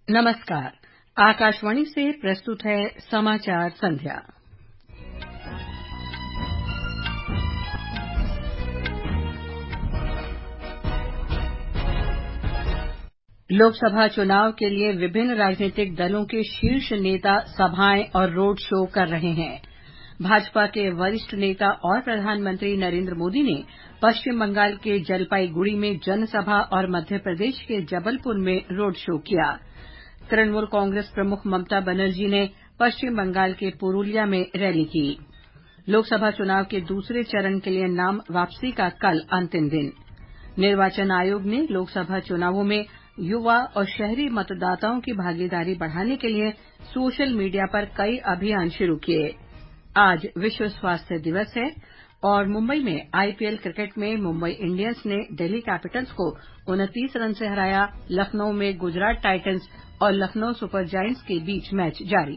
नमस्कार। आकाशवाणी से प्रस्तुत है समाचार संध्या। लोकसभा चुनाव के लिए विभिन्न राजनीतिक दलों के शीर्ष नेता सभाएं और रोड शो कर रहे हैं। भाजपा के वरिष्ठ नेता और प्रधानमंत्री नरेंद्र मोदी ने पश्चिम बंगाल के जलपाईगुड़ी में जनसभा और मध्य प्रदेश के जबलपुर में रोड शो किया। तृणमूल कांग्रेस प्रमुख ममता बनर्जी ने पश्चिम बंगाल के पुरुलिया में रैली की। लोकसभा चुनाव के दूसरे चरण के लिए नाम वापसी का कल अंतिम दिन। निर्वाचन आयोग ने लोकसभा चुनावों में युवा और शहरी मतदाताओं की भागीदारी बढ़ाने के लिए सोशल मीडिया पर कई अभियान शुरू किए। आज विश्व स्वास्थ्य दिवस है और मुंबई में आईपीएल क्रिकेट में मुंबई इंडियंस ने दिल्ली कैपिटल्स को 29 रन से हराया। लखनऊ में गुजरात टाइटंस और लखनऊ सुपर जायंट्स के बीच मैच जारी।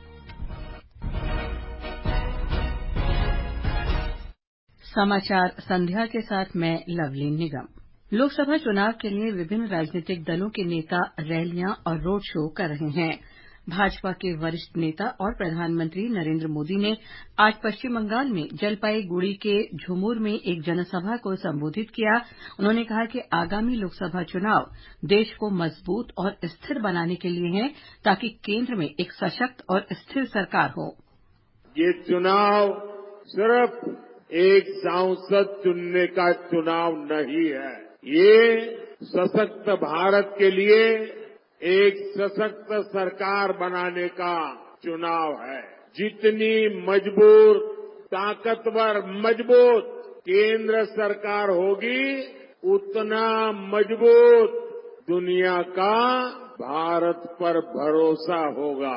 समाचार संध्या के साथ मैं लवलीन निगम। लोकसभा चुनाव के लिए विभिन्न राजनीतिक दलों के नेता रैलियां और रोड शो कर रहे हैं। भाजपा के वरिष्ठ नेता और प्रधानमंत्री नरेंद्र मोदी ने आज पश्चिम बंगाल में जलपाईगुड़ी के झुमुर में एक जनसभा को संबोधित किया। उन्होंने कहा कि आगामी लोकसभा चुनाव देश को मजबूत और स्थिर बनाने के लिए हैं ताकि केंद्र में एक सशक्त और स्थिर सरकार हो। ये चुनाव सिर्फ एक सांसद चुनने का चुनाव नहीं है, ये सशक्त भारत के लिए एक सशक्त सरकार बनाने का चुनाव है। जितनी ताकतवर मजबूत केंद्र सरकार होगी, उतना मजबूत दुनिया का भारत पर भरोसा होगा।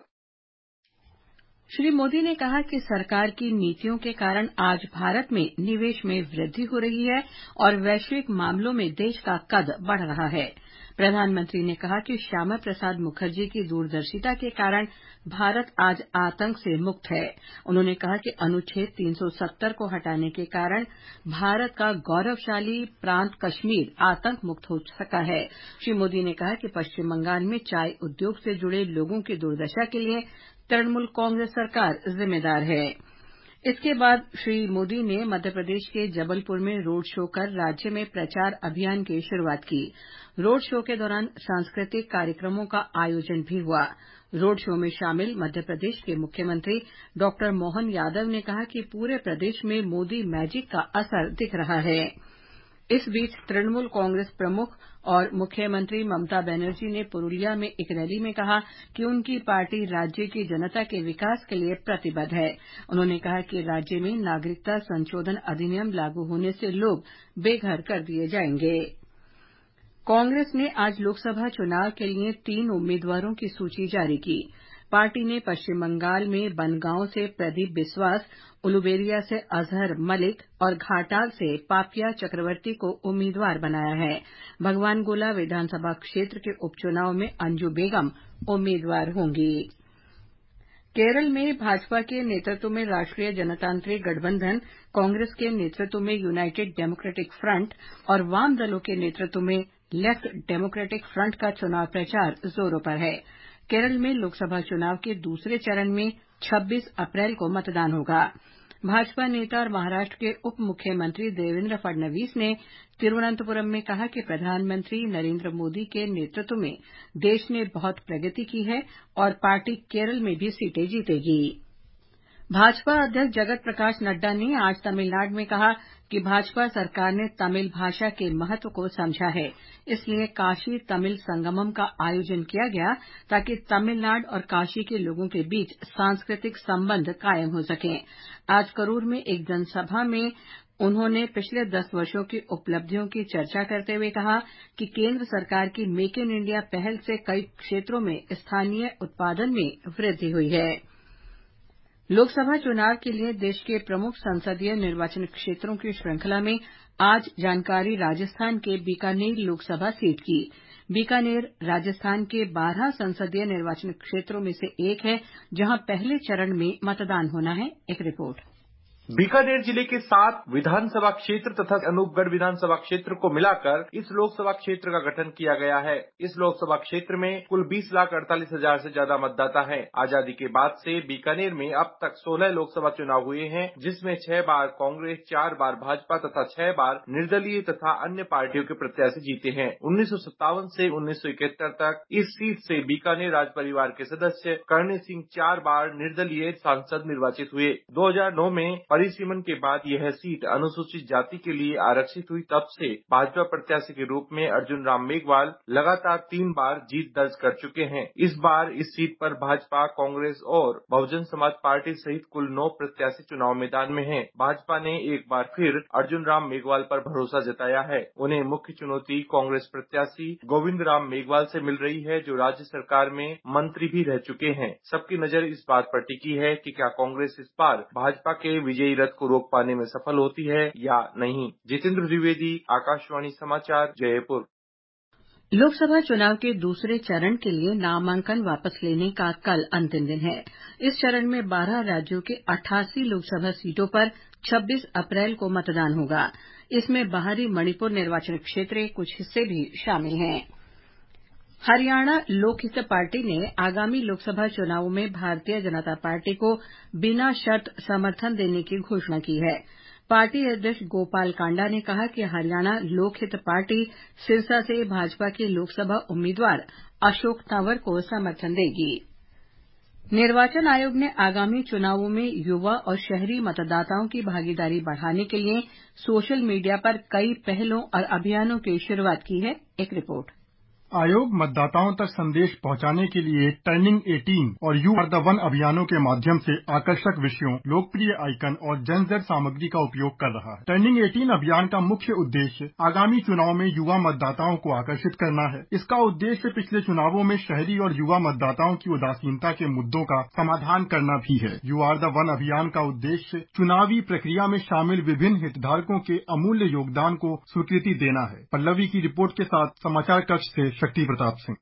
श्री मोदी ने कहा कि सरकार की नीतियों के कारण आज भारत में निवेश में वृद्धि हो रही है और वैश्विक मामलों में देश का कद बढ़ रहा है। प्रधानमंत्री ने कहा कि श्यामा प्रसाद मुखर्जी की दूरदर्शिता के कारण भारत आज आतंक से मुक्त है। उन्होंने कहा कि अनुच्छेद 370 को हटाने के कारण भारत का गौरवशाली प्रांत कश्मीर आतंक मुक्त हो सका है। श्री मोदी ने कहा कि पश्चिम बंगाल में चाय उद्योग से जुड़े लोगों की दुर्दशा के लिए तृणमूल कांग्रेस सरकार जिम्मेदार है। इसके बाद श्री मोदी ने मध्य प्रदेश के जबलपुर में रोड शो कर राज्य में प्रचार अभियान की शुरूआत की। रोड शो के दौरान सांस्कृतिक कार्यक्रमों का आयोजन भी हुआ। रोड शो में शामिल मध्य प्रदेश के मुख्यमंत्री डॉ मोहन यादव ने कहा कि पूरे प्रदेश में मोदी मैजिक का असर दिख रहा है। इस बीच तृणमूल कांग्रेस प्रमुख और मुख्यमंत्री ममता बनर्जी ने पुरुलिया में एक रैली में कहा कि उनकी पार्टी राज्य की जनता के विकास के लिए प्रतिबद्ध है। उन्होंने कहा कि राज्य में नागरिकता संशोधन अधिनियम लागू होने से लोग बेघर कर दिए जाएंगे। कांग्रेस ने आज लोकसभा चुनाव के लिए 3 उम्मीदवारों की सूची जारी की। पार्टी ने पश्चिम बंगाल में बनगांव से प्रदीप बिस्वास, उलुबेरिया से अजहर मलिक और घाटाल से पापिया चक्रवर्ती को उम्मीदवार बनाया है। भगवान गोला विधानसभा क्षेत्र के उपचुनाव में अंजू बेगम उम्मीदवार होंगी। केरल में भाजपा के नेतृत्व में राष्ट्रीय जनतांत्रिक गठबंधन, कांग्रेस के नेतृत्व में यूनाइटेड डेमोक्रेटिक फ्रंट और वाम दलों के नेतृत्व में लेफ्ट डेमोक्रेटिक फ्रंट का चुनाव प्रचार जोरों पर है। केरल में लोकसभा चुनाव के दूसरे चरण में 26 अप्रैल को मतदान होगा। भाजपा नेता और महाराष्ट्र के उप मुख्यमंत्री देवेंद्र फडणवीस ने तिरुवनंतपुरम में कहा कि प्रधानमंत्री नरेंद्र मोदी के नेतृत्व में देश ने बहुत प्रगति की है और पार्टी केरल में भी सीटें जीतेगी। भाजपा अध्यक्ष जगत प्रकाश नड्डा ने आज तमिलनाडु में कहा कि भाजपा सरकार ने तमिल भाषा के महत्व को समझा है, इसलिए काशी तमिल संगमम का आयोजन किया गया ताकि तमिलनाडु और काशी के लोगों के बीच सांस्कृतिक संबंध कायम हो सकें। आज करूर में एक जनसभा में उन्होंने पिछले 10 वर्षों की उपलब्धियों की चर्चा करते हुए कहा कि केंद्र सरकार की मेक इन इंडिया पहल से कई क्षेत्रों में स्थानीय उत्पादन में वृद्धि हुई है। लोकसभा चुनाव के लिए देश के प्रमुख संसदीय निर्वाचन क्षेत्रों की श्रृंखला में आज जानकारी राजस्थान के बीकानेर लोकसभा सीट की। बीकानेर राजस्थान के 12 संसदीय निर्वाचन क्षेत्रों में से एक है, जहां पहले चरण में मतदान होना है। एक रिपोर्ट। बीकानेर जिले के 7 विधानसभा क्षेत्र तथा अनूपगढ़ विधानसभा क्षेत्र को मिलाकर इस लोकसभा क्षेत्र का गठन किया गया है। इस लोकसभा क्षेत्र में कुल 20,48,000 से ज्यादा मतदाता हैं। आजादी के बाद से बीकानेर में अब तक 16 लोकसभा चुनाव हुए हैं, जिसमें 6 बार कांग्रेस, 4 बार भाजपा तथा 6 बार निर्दलीय तथा अन्य पार्टियों के प्रत्याशी जीते हैं। 1957 से 1971 तक इस सीट से बीकानेर राज परिवार के सदस्य करणी सिंह 4 बार निर्दलीय सांसद निर्वाचित हुए। 2009 में परिसीमन के बाद यह सीट अनुसूचित जाति के लिए आरक्षित हुई। तब से भाजपा प्रत्याशी के रूप में अर्जुन राम मेघवाल लगातार 3 बार जीत दर्ज कर चुके हैं। इस बार इस सीट पर भाजपा, कांग्रेस और बहुजन समाज पार्टी सहित कुल 9 प्रत्याशी चुनाव मैदान में हैं। भाजपा ने एक बार फिर अर्जुन राम मेघवाल पर भरोसा जताया है। उन्हें मुख्य चुनौती कांग्रेस प्रत्याशी गोविंद राम मेघवाल से मिल रही है, जो राज्य सरकार में मंत्री भी रह चुके हैं। सबकी नजर इस बात पर टिकी है कि क्या कांग्रेस इस बार भाजपा के विजयी रथ को रोक पाने में सफल होती है या नहीं। जितेंद्र द्विवेदी, आकाशवाणी समाचार, जयपुर। लोकसभा चुनाव के दूसरे चरण के लिए नामांकन वापस लेने का कल अंतिम दिन है। इस चरण में 12 राज्यों के 88 लोकसभा सीटों पर 26 अप्रैल को मतदान होगा। इसमें बाहरी मणिपुर निर्वाचन क्षेत्र के कुछ हिस्से भी शामिल हैं। हरियाणा लोकहित पार्टी ने आगामी लोकसभा चुनावों में भारतीय जनता पार्टी को बिना शर्त समर्थन देने की घोषणा की है। पार्टी अध्यक्ष गोपाल कांडा ने कहा कि हरियाणा लोकहित पार्टी सिरसा से भाजपा के लोकसभा उम्मीदवार अशोक तंवर को समर्थन देगी। निर्वाचन आयोग ने आगामी चुनावों में युवा और शहरी मतदाताओं की भागीदारी बढ़ाने के लिए सोशल मीडिया पर कई पहलों और अभियानों की शुरुआत की है। एक रिपोर्ट। आयोग मतदाताओं तक संदेश पहुंचाने के लिए टर्निंग 18 और यू आर द वन अभियानों के माध्यम से आकर्षक विषयों, लोकप्रिय आइकन और जनजर सामग्री का उपयोग कर रहा है। टर्निंग 18 अभियान का मुख्य उद्देश्य आगामी चुनाव में युवा मतदाताओं को आकर्षित करना है। इसका उद्देश्य पिछले चुनावों में शहरी और युवा मतदाताओं की उदासीनता के मुद्दों का समाधान करना भी है। यू आर द वन अभियान का उद्देश्य चुनावी प्रक्रिया में शामिल विभिन्न हितधारकों के अमूल्य योगदान को स्वीकृति देना है। पल्लवी की रिपोर्ट के साथ समाचार कक्ष से शक्ति प्रताप सिंह।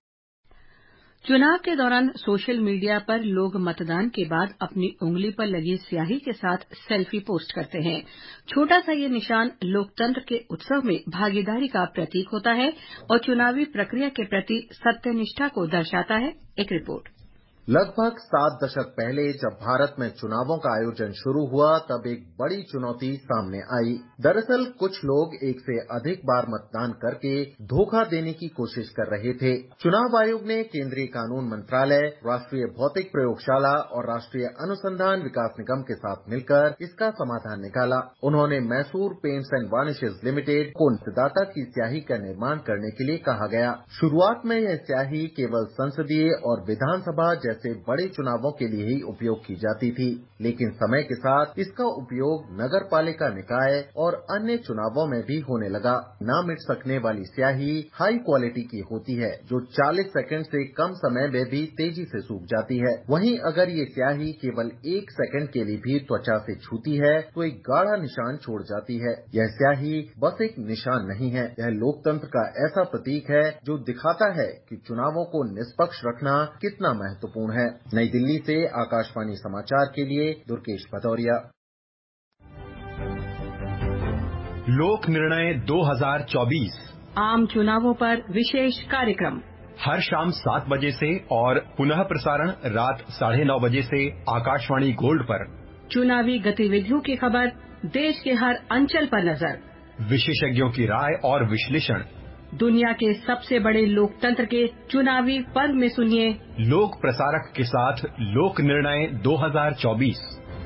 चुनाव के दौरान सोशल मीडिया पर लोग मतदान के बाद अपनी उंगली पर लगी स्याही के साथ सेल्फी पोस्ट करते हैं। छोटा सा ये निशान लोकतंत्र के उत्सव में भागीदारी का प्रतीक होता है और चुनावी प्रक्रिया के प्रति सत्यनिष्ठा को दर्शाता है। एक रिपोर्ट। लगभग 7 दशक पहले जब भारत में चुनावों का आयोजन शुरू हुआ, तब एक बड़ी चुनौती सामने आई। दरअसल कुछ लोग एक से अधिक बार मतदान करके धोखा देने की कोशिश कर रहे थे। चुनाव आयोग ने केंद्रीय कानून मंत्रालय, राष्ट्रीय भौतिक प्रयोगशाला और राष्ट्रीय अनुसंधान विकास निगम के साथ मिलकर इसका समाधान निकाला। उन्होंने Mysore Paints and Varnishes Limited को मतदाता की स्याही का निर्माण करने के लिए कहा गया। शुरुआत में यह स्याही केवल संसदीय और विधानसभा जैसे बड़े चुनावों के लिए ही उपयोग की जाती थी, लेकिन समय के साथ इसका उपयोग नगर पालिका निकाय और अन्य चुनावों में भी होने लगा। न मिट सकने वाली स्याही हाई क्वालिटी की होती है, जो 40 सेकंड से कम समय में भी तेजी से सूख जाती है। वहीं अगर ये स्याही केवल 1 सेकंड के लिए भी त्वचा से छूती है तो एक गाढ़ा निशान छोड़ जाती है। यह स्याही बस एक निशान नहीं है, यह लोकतंत्र का ऐसा प्रतीक है जो दिखाता है कि चुनावों को निष्पक्ष रखना कितना महत्वपूर्ण है। नई दिल्ली से आकाशवाणी समाचार के लिए दुर्गेश भदौरिया। लोक निर्णय 2024 आम चुनावों पर विशेष कार्यक्रम हर शाम 7 बजे से और पुनः प्रसारण रात 9:30 बजे से आकाशवाणी गोल्ड पर। चुनावी गतिविधियों की खबर, देश के हर अंचल पर नजर, विशेषज्ञों की राय और विश्लेषण। दुनिया के सबसे बड़े लोकतंत्र के चुनावी पर्व में सुनिए लोक प्रसारक के साथ लोक निर्णय 2024।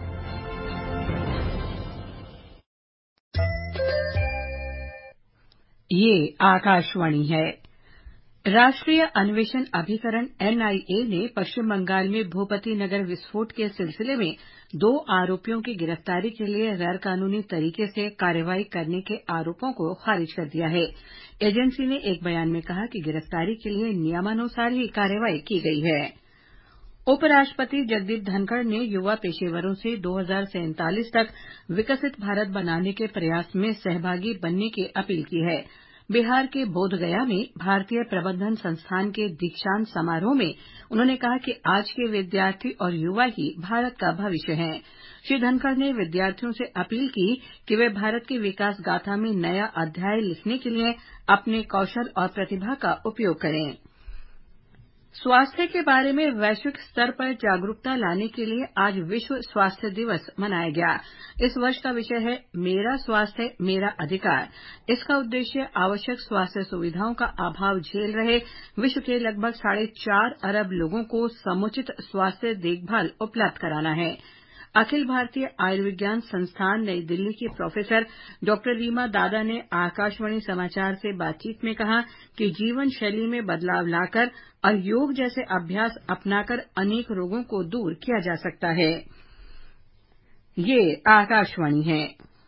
ये आकाशवाणी है। राष्ट्रीय अन्वेषण अभिकरण एनआईए ने पश्चिम बंगाल में भूपति नगर विस्फोट के सिलसिले में 2 आरोपियों की गिरफ्तारी के लिए गैर कानूनी तरीके से कार्रवाई करने के आरोपों को खारिज कर दिया है। एजेंसी ने एक बयान में कहा कि गिरफ्तारी के लिए नियमानुसार ही कार्रवाई की गई है। उपराष्ट्रपति जगदीप धनखड़ ने युवा पेशेवरों से 2047 तक विकसित भारत बनाने के प्रयास में सहभागी बनने की अपील की है। बिहार के बोधगया में भारतीय प्रबंधन संस्थान के दीक्षांत समारोह में उन्होंने कहा कि आज के विद्यार्थी और युवा ही भारत का भविष्य हैं। श्री धनखड़ ने विद्यार्थियों से अपील की कि वे भारत की विकास गाथा में नया अध्याय लिखने के लिए अपने कौशल और प्रतिभा का उपयोग करें। स्वास्थ्य के बारे में वैश्विक स्तर पर जागरूकता लाने के लिए आज विश्व स्वास्थ्य दिवस मनाया गया। इस वर्ष का विषय है मेरा स्वास्थ्य मेरा अधिकार। इसका उद्देश्य आवश्यक स्वास्थ्य सुविधाओं का अभाव झेल रहे विश्व के लगभग 4.5 अरब लोगों को समुचित स्वास्थ्य देखभाल उपलब्ध कराना है। अखिल भारतीय आयुर्विज्ञान संस्थान नई दिल्ली की प्रोफेसर डॉ रीमा दादा ने आकाशवाणी समाचार से बातचीत में कहा कि जीवन शैली में बदलाव लाकर और योग जैसे अभ्यास अपनाकर अनेक रोगों को दूर किया जा सकता है। ये आकाशवाणी है।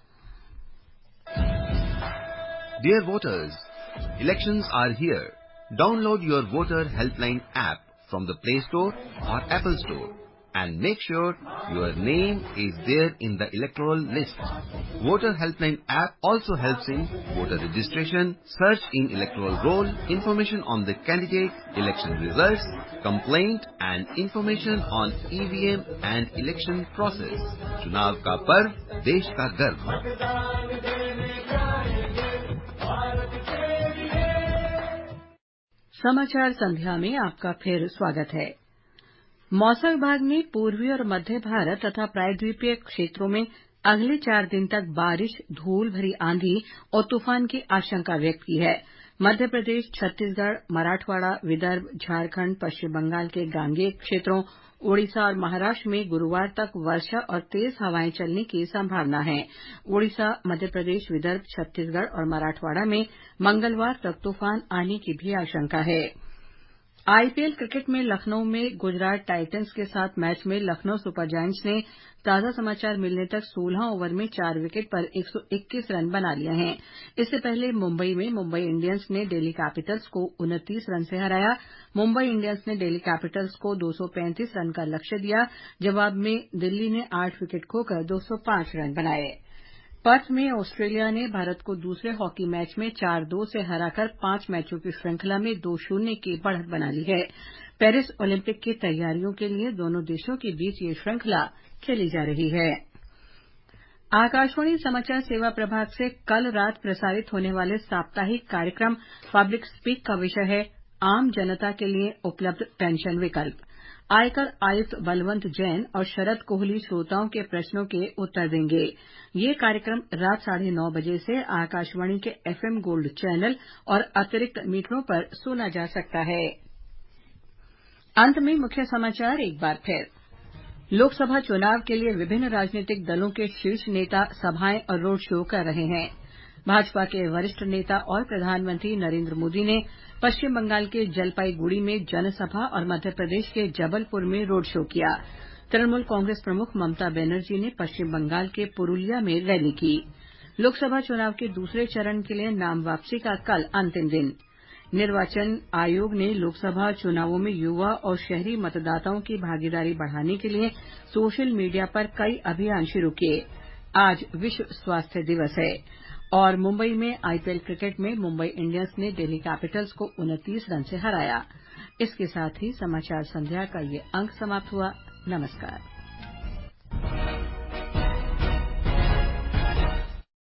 Dear voters, elections are here. Download your voter helpline app from the Play Store or Apple Store and make sure your name is there in the electoral list. Voter helpline app also helps in voter registration, search in electoral roll, information on the candidate, election results, complaint and information on EVM and election process. चुनाव का पर्व, देश का गर्व। समाचार संध्या में आपका फिर स्वागत है। मौसम विभाग ने पूर्वी और मध्य भारत तथा प्रायद्वीपीय क्षेत्रों में अगले 4 दिन तक बारिश, धूल भरी आंधी और तूफान की आशंका व्यक्त की है। मध्य प्रदेश, छत्तीसगढ़, मराठवाड़ा, विदर्भ, झारखंड, पश्चिम बंगाल के गांगेय क्षेत्रों, ओडिशा और महाराष्ट्र में गुरुवार तक वर्षा और तेज हवाएं चलने की संभावना है। ओडिशा, मध्य प्रदेश, विदर्भ, छत्तीसगढ़ और मराठवाड़ा में मंगलवार तक तूफान आने की भी आशंका है। आईपीएल क्रिकेट में लखनऊ में गुजरात टाइटंस के साथ मैच में लखनऊ सुपर जायंट्स ने ताजा समाचार मिलने तक 16 ओवर में 4 विकेट पर 121 रन बना लिए हैं। इससे पहले मुंबई में मुंबई इंडियंस ने दिल्ली कैपिटल्स को 29 रन से हराया। मुंबई इंडियंस ने दिल्ली कैपिटल्स को 235 रन का लक्ष्य दिया। जवाब में दिल्ली ने 8 विकेट खोकर 205 रन बनाए। पर्थ में ऑस्ट्रेलिया ने भारत को दूसरे हॉकी मैच में 4-2 से हराकर 5 मैचों की श्रृंखला में 2-0 की बढ़त बना ली है। पेरिस ओलंपिक की तैयारियों के लिए दोनों देशों के बीच ये श्रृंखला खेली जा रही है। आकाशवाणी समाचार सेवा प्रभाग से कल रात प्रसारित होने वाले साप्ताहिक कार्यक्रम पब्लिक स्पीक का विषय है आम जनता के लिए उपलब्ध पेंशन विकल्प। आयकर आयुक्त बलवंत जैन और शरद कोहली श्रोताओं के प्रश्नों के उत्तर देंगे। ये कार्यक्रम रात 9:30 बजे से आकाशवाणी के एफएम गोल्ड चैनल और अतिरिक्त मीटरों पर सुना जा सकता है। अंत में मुख्य समाचार एक बार फिर। लोकसभा चुनाव के लिए विभिन्न राजनीतिक दलों के शीर्ष नेता सभाएं और रोड शो कर रहे हैं। भाजपा के वरिष्ठ नेता और प्रधानमंत्री नरेंद्र मोदी ने पश्चिम बंगाल के जलपाईगुड़ी में जनसभा और मध्य प्रदेश के जबलपुर में रोड शो किया। तृणमूल कांग्रेस प्रमुख ममता बनर्जी ने पश्चिम बंगाल के पुरुलिया में रैली की। लोकसभा चुनाव के दूसरे चरण के लिए नाम वापसी का कल अंतिम दिन। निर्वाचन आयोग ने लोकसभा चुनावों में युवा और शहरी मतदाताओं की भागीदारी बढ़ाने के लिए सोशल मीडिया पर कई अभियान शुरू किए। आज विश्व स्वास्थ्य दिवस है। और मुंबई में आईपीएल क्रिकेट में मुंबई इंडियंस ने दिल्ली कैपिटल्स को 29 रन से हराया। इसके साथ ही समाचार संध्या का ये अंक समाप्त हुआ। नमस्कार।